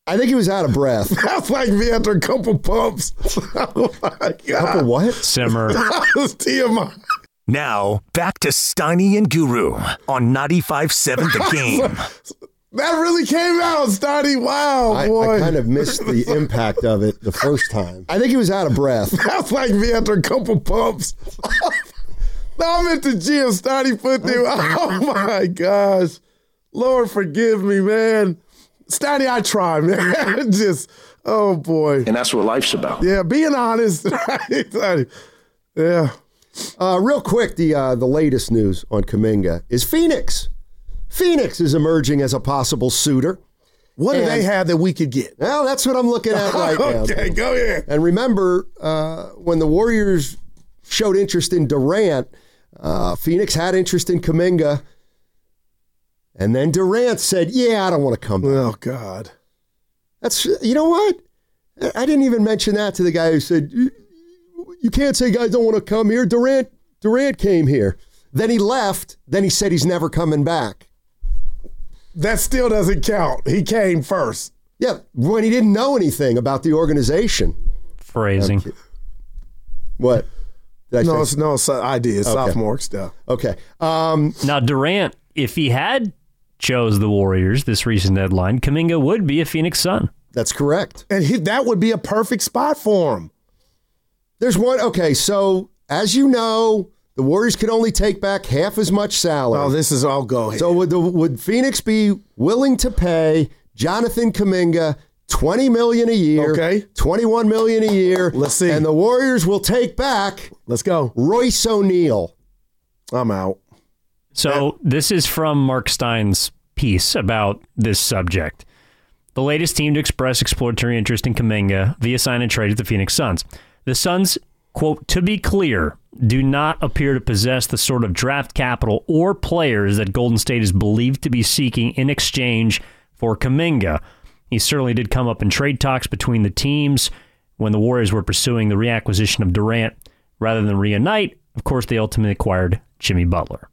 I think he was out of breath. That's like me after a couple pumps. Oh my God. Couple what? Simmer. That was TMI. Now, back to Steiny and Guru on 95.7 The Game. That really came out, Steiny. Wow, boy. I kind of missed the impact of it the first time. I think he was out of breath. That's like me after a couple pumps. No, I'm at the gym, Steiny Footdew. Oh, my gosh. Lord, forgive me, man. Steiny, I try, man. Just, oh, boy. And that's what life's about. Yeah, being honest. Right? Yeah. Real quick, the latest news on Kuminga is Phoenix. Phoenix is emerging as a possible suitor. What do they have that we could get? Well, that's what I'm looking at right now. Okay, go ahead. And remember, when the Warriors showed interest in Durant, Phoenix had interest in Kuminga. And then Durant said, yeah, I don't want to come back. Oh, God. That's, you know what? I didn't even mention that to the guy who said, you can't say guys don't want to come here. Durant came here. Then he left. Then he said he's never coming back. That still doesn't count. He came first. Yeah, when he didn't know anything about the organization. Phrasing. What? No, it's ideas, okay. Sophomore stuff. Okay. Now, Durant, if he had chose the Warriors this recent deadline, Kuminga would be a Phoenix Sun. That's correct. And that would be a perfect spot for him. There's one. Okay, so as you know, the Warriors could only take back half as much salary. Oh, this is all go ahead. So would Phoenix be willing to pay Jonathan Kuminga $20 million a year? Okay. $21 million a year. Let's see. And the Warriors will take back. Let's go. Royce O'Neal. I'm out. So this is from Mark Stein's piece about this subject. The latest team to express exploratory interest in Kuminga via sign and trade at the Phoenix Suns. The Suns, quote, to be clear, do not appear to possess the sort of draft capital or players that Golden State is believed to be seeking in exchange for Kuminga. He certainly did come up in trade talks between the teams when the Warriors were pursuing the reacquisition of Durant rather than reunite. Of course, they ultimately acquired Jimmy Butler.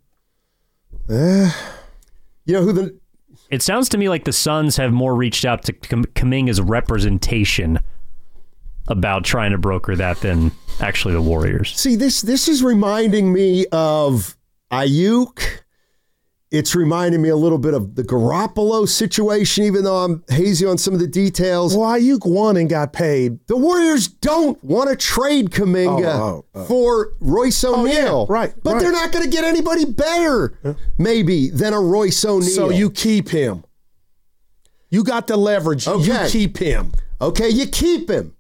You know who the... It sounds to me like the Suns have more reached out to Kuminga's representation about trying to broker that than actually the Warriors. See, this is reminding me of Ayuk. It's reminding me a little bit of the Garoppolo situation, even though I'm hazy on some of the details. Well, Ayuk won and got paid. The Warriors don't want to trade Kuminga for Royce O'Neal. Yeah, right. But they're not going to get anybody better, maybe, than a Royce O'Neal. So you keep him. You got the leverage. Okay. You keep him. Okay, you keep him.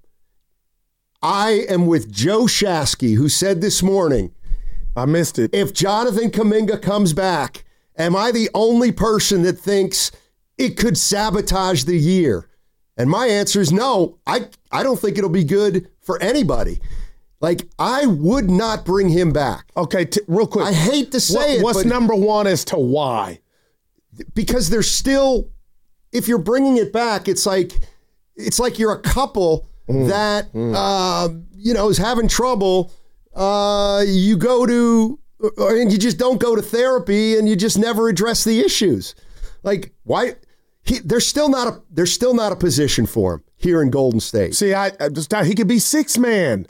I am with Joe Shasky, who said this morning, I missed it. If Jonathan Kuminga comes back, am I the only person that thinks it could sabotage the year? And my answer is no. I don't think it'll be good for anybody. Like, I would not bring him back. Okay, real quick. I hate to say it, what's number one as to why? Because there's still, if you're bringing it back, it's like you're a couple that, is having trouble. You go to, and you just don't go to therapy, and you just never address the issues. Like, why? There's still not a position for him here in Golden State. See, he could be six man.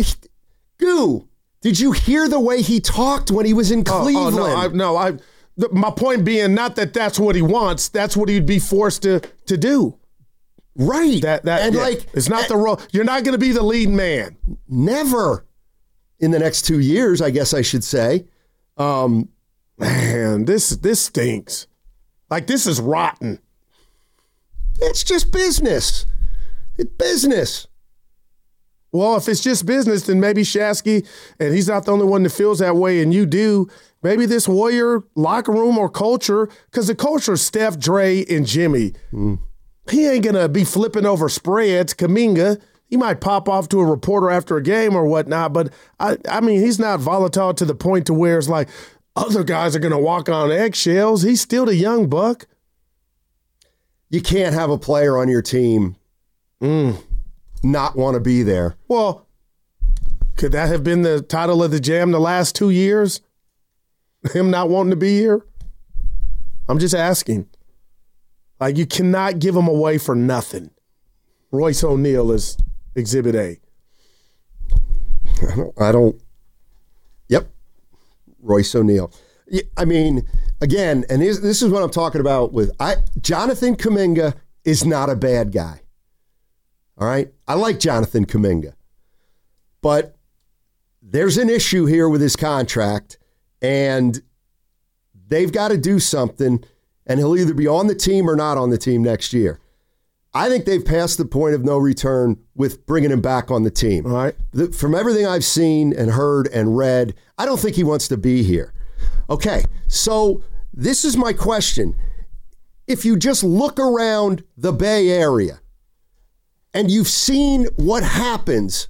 Goo, did you hear the way he talked when he was in Cleveland? My point being, not that that's what he wants. That's what he'd be forced to do. Right. It's not the role. You're not going to be the lead man. Never. In the next 2 years, I guess I should say. Man, this stinks. Like, this is rotten. It's just business. It's business. Well, if it's just business, then maybe Shasky, and he's not the only one that feels that way, and you do, maybe this Warrior locker room or culture, because the culture is Steph, Dre, and Jimmy. He ain't going to be flipping over spreads. Kuminga, he might pop off to a reporter after a game or whatnot, but, I mean, he's not volatile to the point to where it's like other guys are going to walk on eggshells. He's still the young buck. You can't have a player on your team not want to be there. Well, could that have been the title of the Jam the last 2 years? Him not wanting to be here? I'm just asking. Like, you cannot give him away for nothing. Royce O'Neal is Exhibit A. I don't. Yep. Royce O'Neal. I mean, again, and this is what I'm talking about with Jonathan Kuminga is not a bad guy. All right? I like Jonathan Kuminga. But there's an issue here with his contract, and they've got to do something, and he'll either be on the team or not on the team next year. I think they've passed the point of no return with bringing him back on the team. All right. From everything I've seen and heard and read, I don't think he wants to be here. Okay, so this is my question. If you just look around the Bay Area and you've seen what happens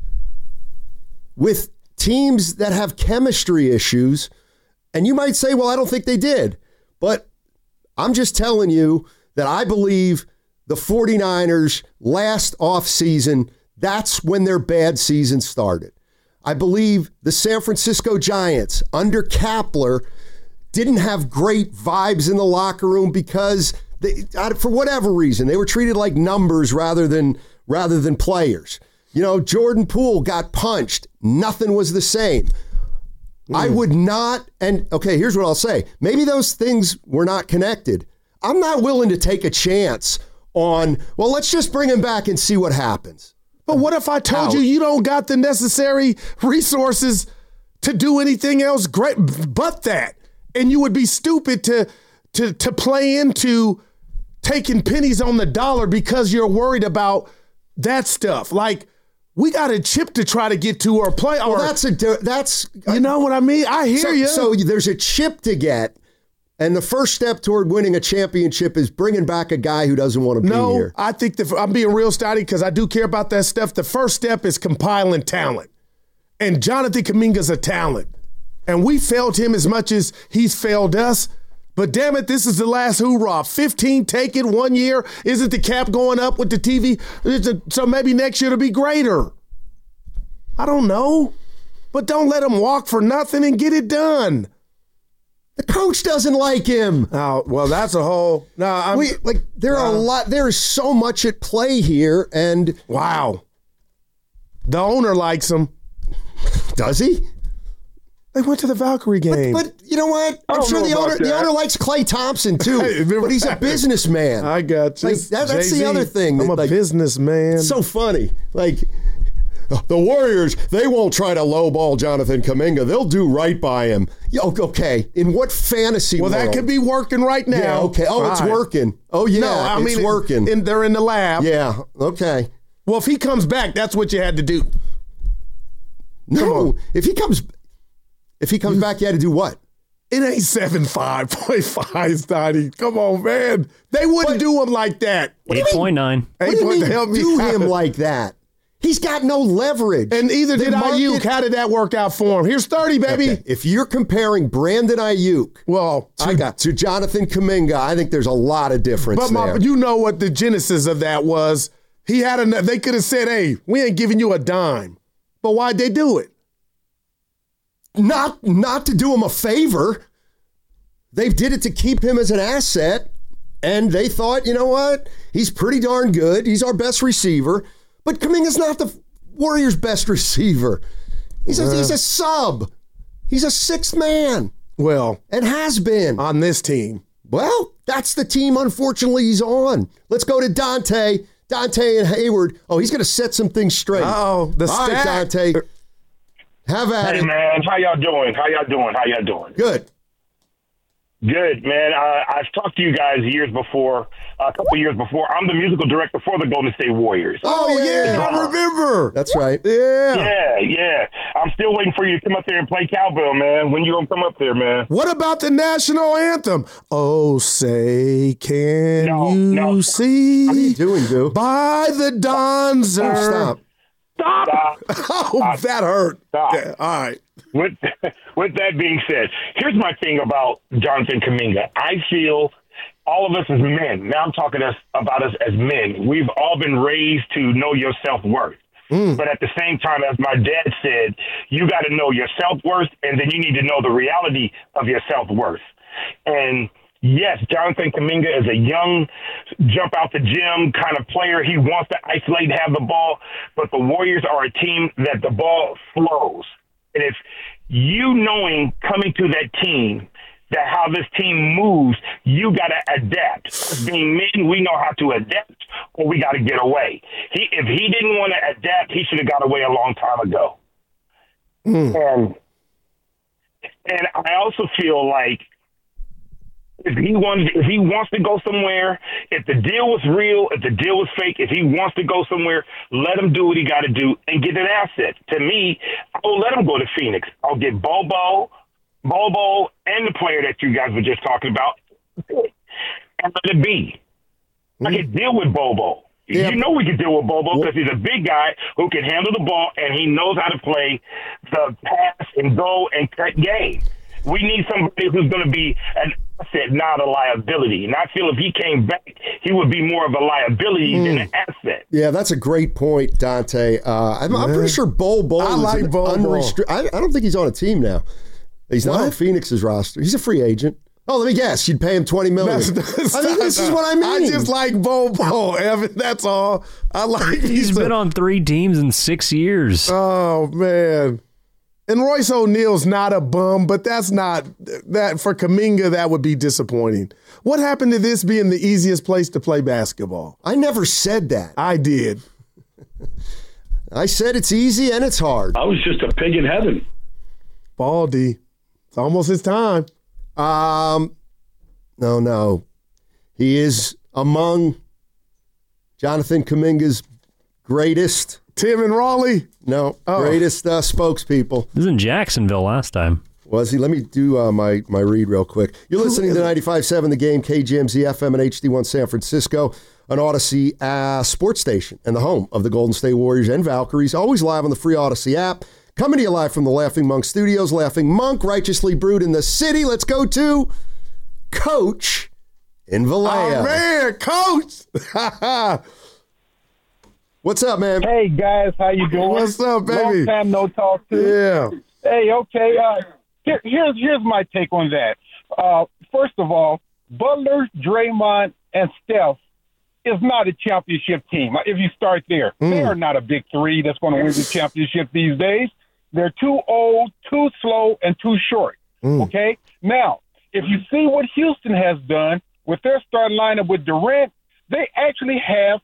with teams that have chemistry issues, and you might say, well, I don't think they did. But I'm just telling you that I believe the 49ers last offseason, that's when their bad season started. I believe the San Francisco Giants under Kapler didn't have great vibes in the locker room because for whatever reason, they were treated like numbers rather than players. You know, Jordan Poole got punched. Nothing was the same. I would not, and okay, here's what I'll say. Maybe those things were not connected. I'm not willing to take a chance on, well, let's just bring him back and see what happens. But what if I told you don't got the necessary resources to do anything else great but that? And you would be stupid to play into taking pennies on the dollar because you're worried about that stuff. Like, we got a chip to try to get to or play. Well, or, that's you know what I mean? I hear you. So there's a chip to get. And the first step toward winning a championship is bringing back a guy who doesn't want to be here. No, I think I'm being real, Stoddy, because I do care about that stuff. The first step is compiling talent. And Jonathan Kuminga's a talent. And we failed him as much as he's failed us. But damn it, this is the last hoorah. 15, take it 1 year. Isn't the cap going up with the TV? So maybe next year it'll be greater. I don't know. But don't let him walk for nothing and get it done. The coach doesn't like him. Oh, well, that's a whole. No, there are a lot. There is so much at play here, and wow, the owner likes him. Does he? They went to the Valkyrie game. But you know what? I'm sure the owner likes Klay Thompson too. But he's a businessman. I got you. Like, that's the other thing. I'm a businessman. So funny. Like, the Warriors, they won't try to lowball Jonathan Kuminga. They'll do right by him. Okay, in what fantasy world? Well, that could be working right now. Yeah, okay. Oh, it's working. Oh, yeah, no, it's working. They're in the lab. Yeah, okay. Well, if he comes back, that's what you had to do. No, if he comes back, you had to do what? It ain't 7.5, Stoddy. Come on, man. They wouldn't do him like that. 8.9. What do you mean do him like that? He's got no leverage. And either did Ayuk. How did that work out for him? Here's 30, baby. Okay. If you're comparing Brandon Ayuk to Jonathan Kuminga, I think there's a lot of difference there. You know what the genesis of that was. They could have said, hey, we ain't giving you a dime. But why'd they do it? Not to do him a favor. They did it to keep him as an asset. And they thought, you know what? He's pretty darn good. He's our best receiver. But Kuminga's not the Warriors' best receiver. He's a sub. He's a sixth man. Well, and has been. On this team. Well, that's the team, unfortunately, he's on. Let's go to Dante. Dante and Hayward. Oh, he's going to set some things straight. Oh, the All right, Dante. Have at it. Hey, man. How y'all doing? Good. Good, man. I've talked to you guys a couple years before. I'm the musical director for the Golden State Warriors. Oh, yeah, I remember. That's right. Yeah. I'm still waiting for you to come up there and play cowbell, man. When you going to come up there, man? What about the national anthem? Oh, say, can you see? How are you doing, Boo? By the dawn's Stop. Oh, that hurt. Stop. Yeah, all right. With that being said, here's my thing about Jonathan Kuminga. I feel all of us as men, now I'm talking about us as men, we've all been raised to know your self-worth. But at the same time, as my dad said, you got to know your self-worth, and then you need to know the reality of your self-worth. And Yes, Jonathan Kuminga is a young, jump out the gym kind of player. He wants to isolate and have the ball, but the Warriors are a team that the ball flows. And if you knowing coming to that team that how this team moves, you got to adapt. As being men, we know how to adapt, or we got to get away. If he didn't want to adapt, he should have got away a long time ago. And I also feel like if he wants to go somewhere, if the deal was real, if the deal was fake, if he wants to go somewhere, let him do what he got to do and get an asset. To me, I'll let him go to Phoenix. I'll get Bobo, and the player that you guys were just talking about, and let it be. I can deal with Bobo. Yeah. You know we can deal with Bobo because he's a big guy who can handle the ball, and he knows how to play the pass and go and cut game. We need somebody who's going to be an asset, not a liability. And I feel if he came back, he would be more of a liability than an asset. Yeah, that's a great point, Dante. I'm pretty sure Bobo is an unrestricted. I don't think he's on a team now. He's not on Phoenix's roster. He's a free agent. Oh, let me guess. You'd pay him $20 million. This is what I mean. I just like Bobo, Evan. That's all. I like. He's been on 3 teams in 6 years. Oh man. And Royce O'Neal's not a bum, but that's not that for Kuminga. That would be disappointing. What happened to this being the easiest place to play basketball? I never said that. I did. I said it's easy and it's hard. I was just a pig in heaven. Baldy. It's almost his time. No. He is among Jonathan Kuminga's greatest. Tim and Raleigh? No, greatest spokespeople. He was in Jacksonville last time. Was he? Let me do my read real quick. You're listening to 95.7 The Game, KGMZ FM and HD1 San Francisco, an Odyssey sports station and the home of the Golden State Warriors and Valkyries, always live on the free Odyssey app. Coming to you live from the Laughing Monk Studios. Laughing Monk, righteously brewed in the city. Let's go to Coach in Vallejo. Oh, man, Coach! What's up, man? Hey, guys, how you doing? What's up, baby? Long time no talk to. Yeah. Hey, okay. Here's my take on that. First of all, Butler, Draymond, and Steph is not a championship team. If you start there, they are not a big three that's going to win the championship these days. They're too old, too slow, and too short. Okay? Now, if you see what Houston has done with their starting lineup with Durant, they actually have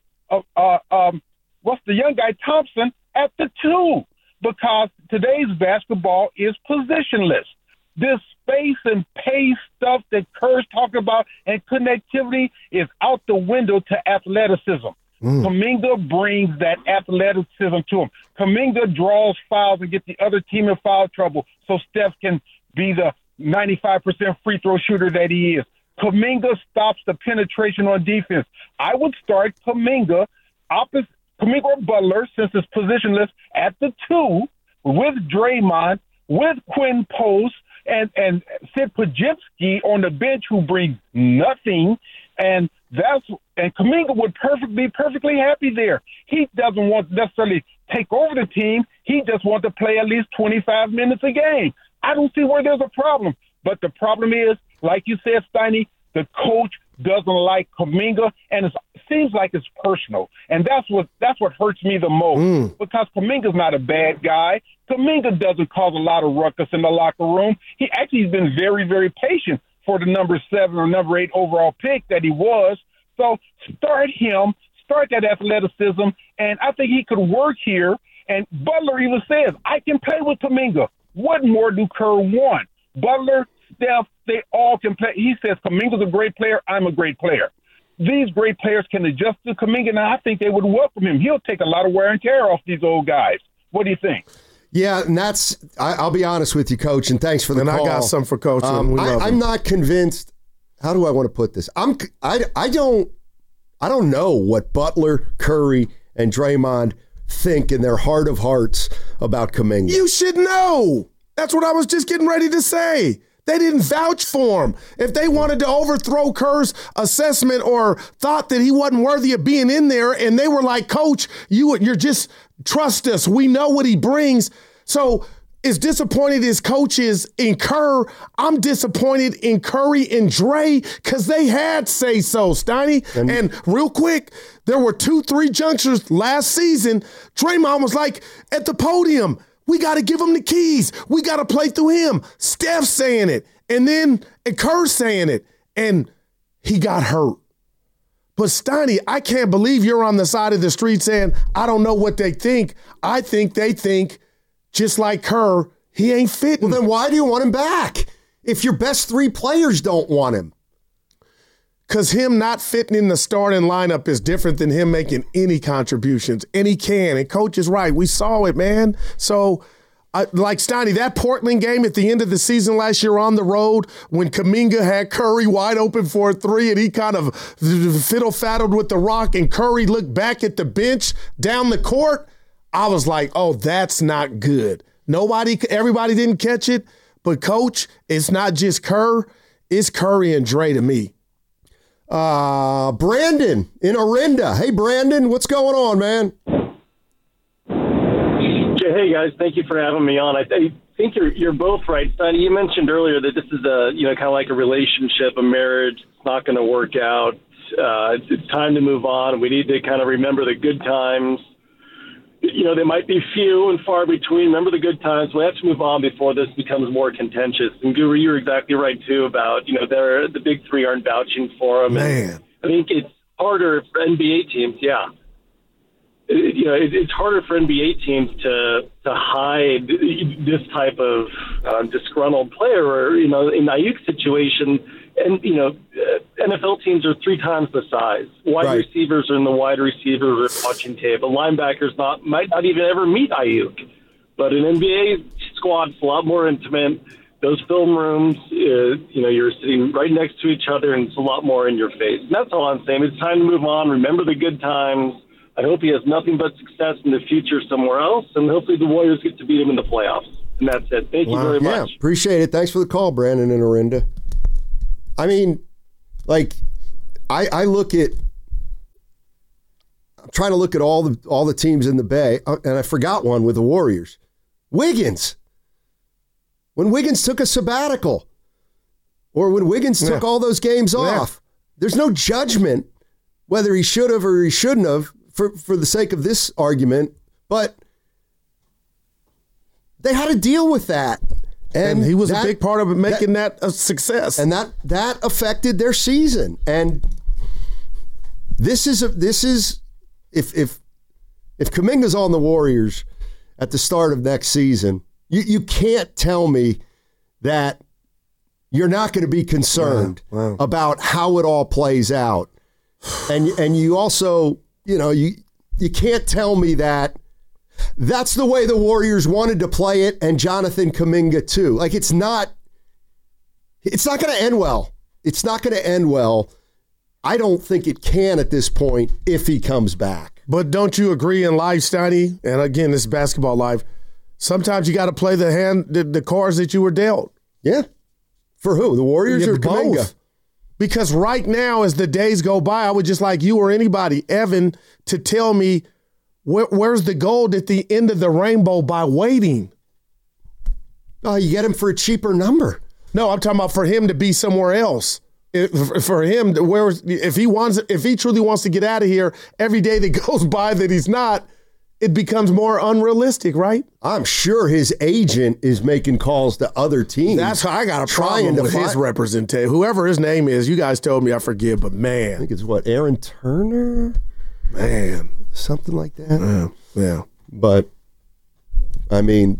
what's the young guy, Thompson, at the 2, because today's basketball is positionless. This space and pace stuff that Kerr's talking about and connectivity is out the window to athleticism. Kuminga brings that athleticism to him. Kuminga draws fouls and gets the other team in foul trouble so Steph can be the 95% free throw shooter that he is. Kuminga stops the penetration on defense. I would start Kuminga opposite Kuminga or Butler, since it's positionless, at the 2 with Draymond, with Quinn Post, and Sid Pajitsky on the bench, who brings nothing, and Kuminga would be perfectly happy there. He doesn't want to necessarily take over the team. He just wants to play at least 25 minutes a game. I don't see where there's a problem. But the problem is, like you said, Steiny, the coach doesn't like Kuminga, and it seems like it's personal. And that's what hurts me the most, because Kuminga's not a bad guy. Kuminga doesn't cause a lot of ruckus in the locker room. He actually has been very, very patient for the number 7 or number 8 overall pick that he was. So start him, start that athleticism, and I think he could work here. And Butler even says, I can play with Kuminga. What more do Kerr want? Butler, Steph, they all can play. He says Kuminga's a great player. I'm a great player. These great players can adjust to Kuminga, and I think they would welcome him. He'll take a lot of wear and tear off these old guys. What do you think? Yeah, and I'll be honest with you, Coach, and thanks for the call. I got some for Coach. I'm not convinced. How do I want to put this? I don't know what Butler, Curry, and Draymond think in their heart of hearts about Kuminga. You should know. That's what I was just getting ready to say. They didn't vouch for him. If they wanted to overthrow Kerr's assessment or thought that he wasn't worthy of being in there, and they were like, Coach, you're just trust us. We know what he brings. So as disappointed as Coach is in Kerr, I'm disappointed in Curry and Dre because they had say-so, Steiny. And real quick, there were 2-3 junctures last season. Draymond was like, at the podium, we got to give him the keys. We got to play through him. Steph saying it. And then Kerr saying it. And he got hurt. But Steiny, I can't believe you're on the side of the street saying, I don't know what they think. I think they think, just like Kerr, he ain't fitting. Well, then why do you want him back if your best 3 players don't want him? Because him not fitting in the starting lineup is different than him making any contributions. And he can. And Coach is right. We saw it, man. So, like Steiny, that Portland game at the end of the season last year on the road when Kuminga had Curry wide open for a 3 and he kind of fiddle-faddled with the rock and Curry looked back at the bench down the court, I was like, oh, that's not good. Everybody didn't catch it, but Coach, it's not just Kerr, it's Curry and Dre to me. Brandon in Orinda. Hey, Brandon, what's going on, man? Hey, guys, thank you for having me on. I think you're both right. Steiny, you mentioned earlier that this is kind of like a relationship, a marriage. It's not going to work out. It's time to move on. We need to kind of remember the good times. They might be few and far between. Remember the good times. We have to move on before this becomes more contentious. And Guru, you're exactly right, too, about, the big 3 aren't vouching for him. Man. I think it's harder for NBA teams, yeah. It's harder for NBA teams to hide this type of disgruntled player or, in the Ayuk situation. And, NFL teams are 3 times the size. Wide receivers are in the wide receivers are watching tape. A linebacker's might not even ever meet Ayuk. But an NBA squad's a lot more intimate. Those film rooms, you're sitting right next to each other, and it's a lot more in your face. And that's all I'm saying. It's time to move on. Remember the good times. I hope he has nothing but success in the future somewhere else, and hopefully the Warriors get to beat him in the playoffs. And that's it. Thank you very much. Yeah, appreciate it. Thanks for the call, Brandon in Orinda. I mean, I look at – I'm trying to look at all the teams in the Bay, and I forgot one with the Warriors. Wiggins. When Wiggins took a sabbatical or when Wiggins took all those games off, there's no judgment whether he should have or he shouldn't have for the sake of this argument, but they had to deal with that. And he was a big part of making that a success. And that affected their season. And this is if Kuminga's on the Warriors at the start of next season, you can't tell me that you're not going to be concerned about how it all plays out. And you also, you can't tell me that that's the way the Warriors wanted to play it, and Jonathan Kuminga too. Like it's not going to end well. It's not going to end well. I don't think it can at this point if he comes back. But don't you agree in life, Steiny? And again, this is basketball life. Sometimes you got to play the cards that you were dealt. Yeah. For who? The Warriors or Kuminga? Both. Because right now, as the days go by, I would just like you or anybody, Evan, to tell me where's the gold at the end of the rainbow by waiting. Oh, you get him for a cheaper number. No, I'm talking about for him to be somewhere else. For him, if he truly wants to get out of here, every day that goes by that he's not, it becomes more unrealistic, right? I'm sure his agent is making calls to other teams. That's how I got a problem with his representation. Whoever his name is, you guys told me, I forget, but man. I think it's Aaron Turner? Man. Something like that. Yeah. But, I mean,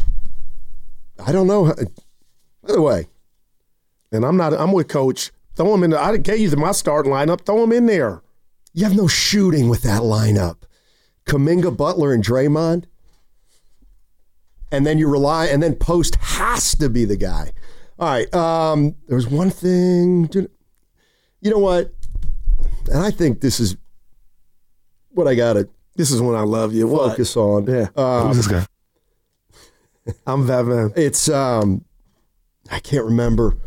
I don't know. By the way. And I'm with Coach. Throw him in. I gave you my starting lineup. Throw him in there. You have no shooting with that lineup. Kuminga, Butler, and Draymond. And then you rely, and then Post has to be the guy. All right. There was one thing. You know what? And I think this is what I got to. This is when I love you. Focus on. Yeah. Who's this guy? I'm that man. It's, I can't remember.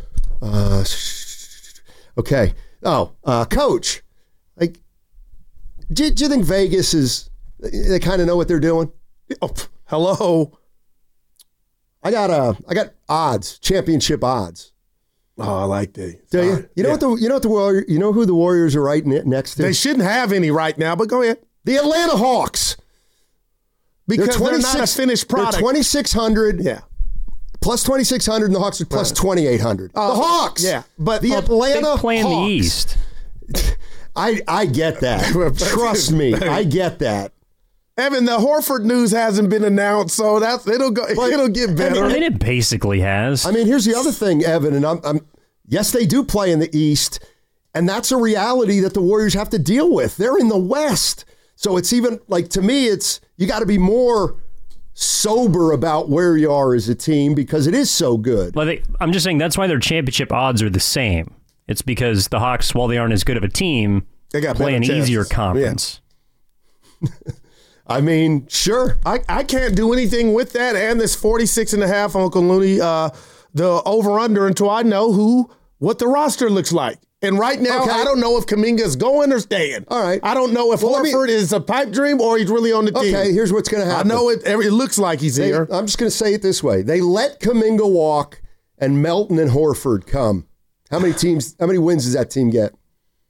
Okay. Coach. Like, do you think Vegas is, they kind of know what they're doing? Oh, hello. I got odds, championship odds. Oh, I like that. Do you? You know who the Warriors are right next to? They shouldn't have any right now, but go ahead. The Atlanta Hawks. Because they're not a finished product. They're 2,600. Yeah. Plus 2,600, and the Hawks are plus 2,800. The Hawks. Yeah. But the Atlanta they play in Hawks. the East. I get that. Trust me, I get that. Evan, the Horford news hasn't been announced, so it'll get better. I mean, it basically has. I mean, here's the other thing, Evan, and yes, they do play in the East, and that's a reality that the Warriors have to deal with. They're in the West. So it's even, like, to me, it's you got to be more sober about where you are as a team because it is so good. Well, I'm just saying that's why their championship odds are the same. It's because the Hawks, while they aren't as good of a team, they got play an chances. easier conference. Yeah. I mean, sure. I can't do anything with that and this 46.5, Uncle Looney, the over-under until I know what the roster looks like. And right now, I don't know if Kuminga's going or staying. All right. I don't know if Horford is a pipe dream or he's really on the team. Okay, here's what's going to happen. I know it looks like he's here. I'm just going to say it this way. They let Kuminga walk and Melton and Horford come. How many wins does that team get?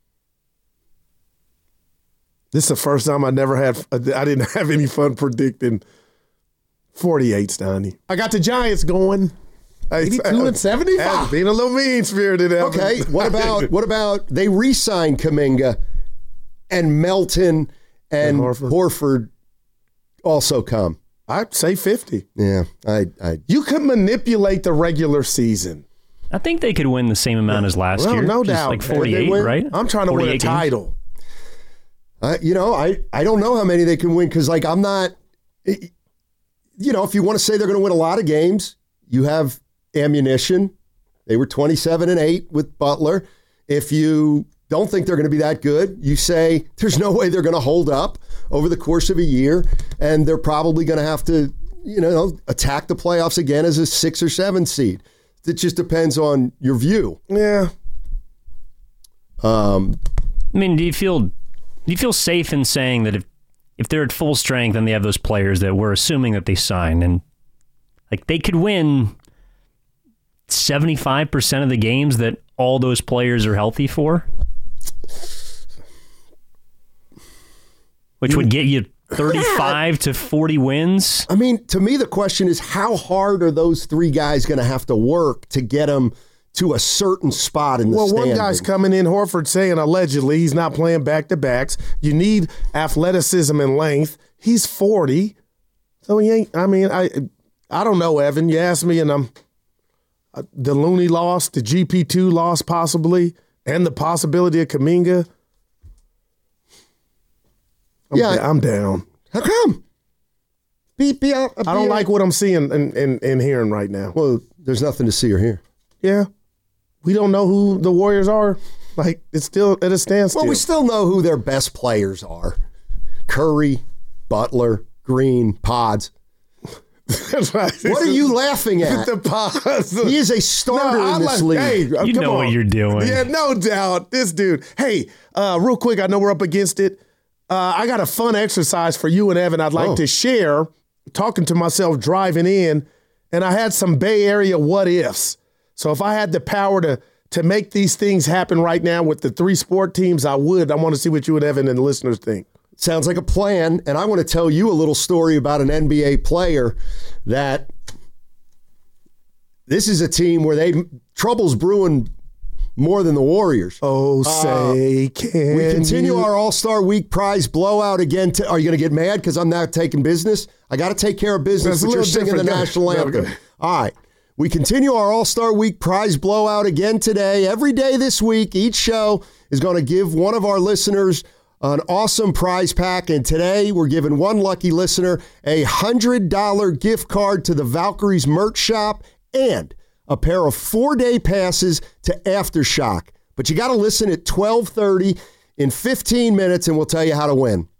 This is the first time I didn't have any fun predicting 48, Steiny. I got the Giants going. 82-75. Being a little mean-spirited. Okay, what about they re-sign Kuminga and Melton and Horford also come? I'd say 50. Yeah, you could manipulate the regular season. I think they could win the same amount as last year. No doubt. Like 48, right? I'm trying to win a title. I don't know how many they can win because, like, I'm not, if you want to say they're going to win a lot of games, you have ammunition. They were 27-8 with Butler. If you don't think they're going to be that good, you say there's no way they're going to hold up over the course of a year, and they're probably going to have to, attack the playoffs again as a 6 or 7 seed. It just depends on your view. Yeah. I mean, do you feel safe in saying that if they're at full strength and they have those players that we're assuming that they sign, and like they could win 75% of the games that all those players are healthy for? Which would get you 35 to 40 wins? I mean, to me, the question is how hard are those 3 guys going to have to work to get them to a certain spot in the standing? Well, one guy's coming in, Horford, saying allegedly he's not playing back-to-backs. You need athleticism and length. He's 40. So he ain't, I don't know, Evan. You asked me, and the Looney lost, the GP2 lost possibly, and the possibility of Kuminga. I'm down. How come? Be out. I don't like what I'm seeing and hearing right now. Well, there's nothing to see or hear. Yeah. We don't know who the Warriors are. Like, it's still at a standstill. Well, we still know who their best players are. Curry, Butler, Green, Pods. What are you laughing at? The Pods. He is a starter in this league. Hey, you know what you're doing. Yeah, no doubt. This dude. Hey, real quick, I know we're up against it. I got a fun exercise for you and Evan I'd like to share, talking to myself driving in, and I had some Bay Area what-ifs. So if I had the power to make these things happen right now with the 3 sport teams, I would. I want to see what you and Evan and the listeners think. Sounds like a plan, and I want to tell you a little story about an NBA player that this is a team where trouble's brewing more than the Warriors. Oh, can we continue our All-Star Week prize blowout again? Are you going to get mad because I'm not taking business? I got to take care of business, but you're singing the national anthem. All right. We continue our All-Star Week prize blowout again today. Every day this week, each show is going to give one of our listeners an awesome prize pack, and today we're giving one lucky listener a $100 gift card to the Valkyries merch shop and a pair of 4-day passes to Aftershock. But you got to listen at 12:30 in 15 minutes, and we'll tell you how to win.